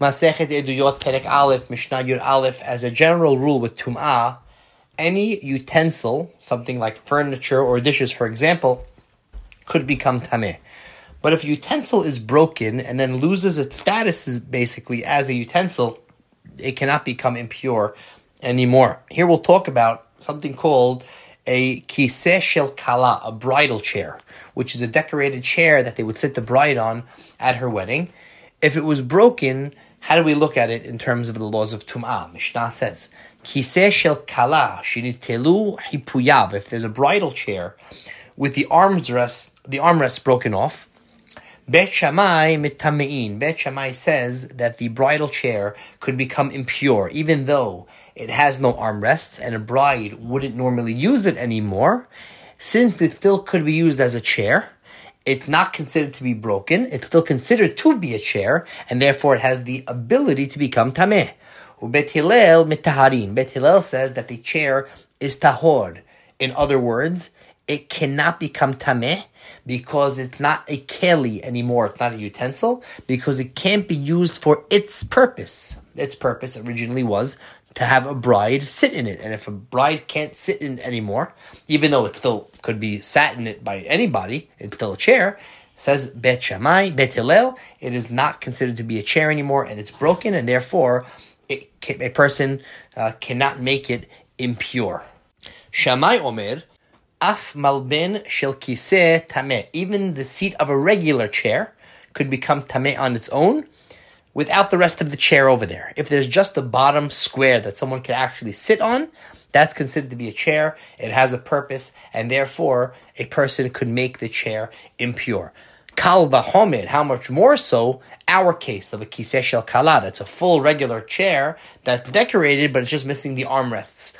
Masechet Eduyot Perek Aleph, Mishnah Yud Aleph, as a general rule with Tum'ah, any utensil, something like furniture or dishes, for example, could become Tameh. But if a utensil is broken and then loses its status basically as a utensil, it cannot become impure anymore. Here we'll talk about something called a kiseh shel kala, a bridal chair, which is a decorated chair that they would sit the bride on at her wedding. If it was broken, how do we look at it in terms of the laws of Tum'ah? Mishnah says, kiseh shel kala shinitelu hipuyav. If there's a bridal chair with the armrest broken off, Bet Shammai mitamein. Bet Shammai says that the bridal chair could become impure, even though it has no armrests and a bride wouldn't normally use it anymore. Since it still could be used as a chair, it's not considered to be broken. It's still considered to be a chair, and therefore it has the ability to become tameh. Bet Hillel mitaharin. Bet Hillel says that the chair is tahor. In other words, it cannot become tameh because it's not a keli anymore. It's not a utensil because it can't be used for its purpose. Its purpose originally was to have a bride sit in it. And if a bride can't sit in it anymore, even though it still could be sat in it by anybody, it's still a chair, says Bet Shammai, Bet Hillel, it is not considered to be a chair anymore and it's broken, and therefore a person cannot make it impure. Shammai Omer, Af malben shel kiseh tameh. Even the seat of a regular chair could become tameh on its own without the rest of the chair over there. If there's just the bottom square that someone can actually sit on, that's considered to be a chair. It has a purpose, and therefore a person could make the chair impure. Kal vahomed, how much more so our case of a kiseh shel kala, that's a full regular chair that's decorated, but it's just missing the armrests.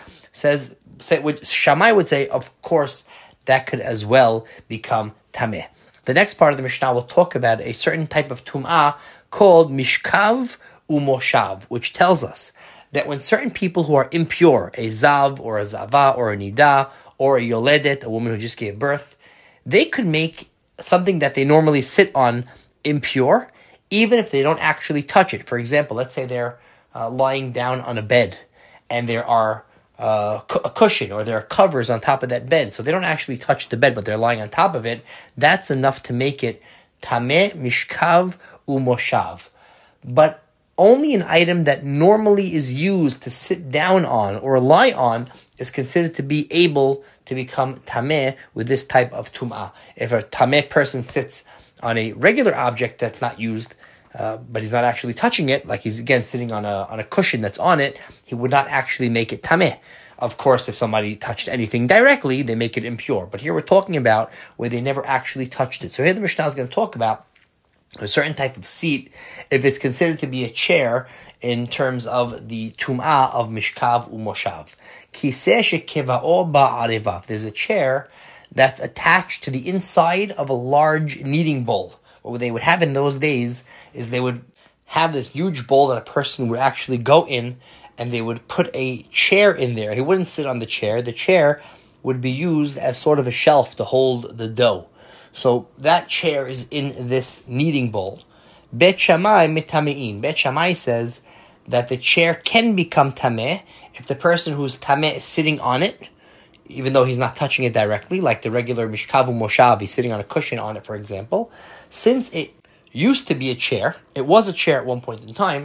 Shammai would say, of course, that could as well become tameh. The next part of the Mishnah will talk about a certain type of tum'ah called mishkav umoshav, which tells us that when certain people who are impure, a zav or a zava or a nida or a yoledet, a woman who just gave birth, they could make something that they normally sit on impure, even if they don't actually touch it. For example, let's say they're lying down on a bed and there are a cushion or there are covers on top of that bed, so they don't actually touch the bed, but they're lying on top of it. That's enough to make it tameh mishkav umoshav. But only an item that normally is used to sit down on or lie on is considered to be able to become tameh with this type of tum'ah. If a tameh person sits on a regular object that's not used, but he's not actually touching it, like he's again sitting on a cushion that's on it, he would not actually make it tameh. Of course, if somebody touched anything directly, they make it impure. But here we're talking about where they never actually touched it. So here the Mishnah is going to talk about a certain type of seat, if it's considered to be a chair in terms of the tum'ah of mishkav umoshav. Kiseh shekeva'o ba'arevav. There's a chair that's attached to the inside of a large kneading bowl. What they would have in those days is they would have this huge bowl that a person would actually go in, and they would put a chair in there. He wouldn't sit on the chair. The chair would be used as sort of a shelf to hold the dough. So that chair is in this kneading bowl. Bet Shammai mitamein. Bet Shammai says that the chair can become tameh if the person who's tameh is sitting on it, even though he's not touching it directly, like the regular mishkav umoshav, he's sitting on a cushion on it, for example. Since it used to be a chair, it was a chair at one point in time,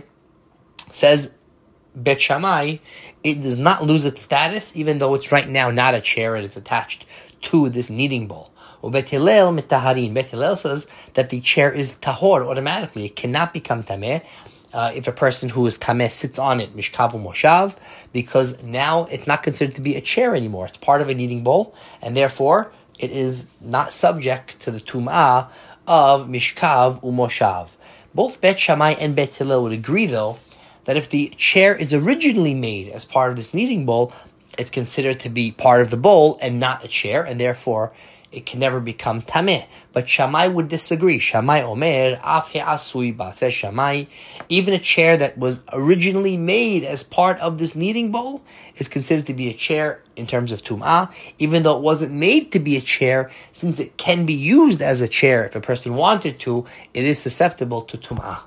says Bet Shammai, it does not lose its status, even though it's right now not a chair and it's attached to this kneading bowl. Bet Hillel mitaharin. Bet Hillel says that the chair is tahor automatically. It cannot become tameh if a person who is tameh sits on it, mishkav umoshav, because now it's not considered to be a chair anymore. It's part of a kneading bowl, and therefore it is not subject to the tum'ah of mishkav umoshav. Both Bet Shammai and Bet Hillel would agree, though, that if the chair is originally made as part of this kneading bowl, it's considered to be part of the bowl and not a chair, and therefore it can never become tameh. But Shammai would disagree. Shammai Omer, af he'asui ba, says Shammai, even a chair that was originally made as part of this kneading bowl is considered to be a chair in terms of tum'ah, even though it wasn't made to be a chair, since it can be used as a chair if a person wanted to, it is susceptible to tum'ah.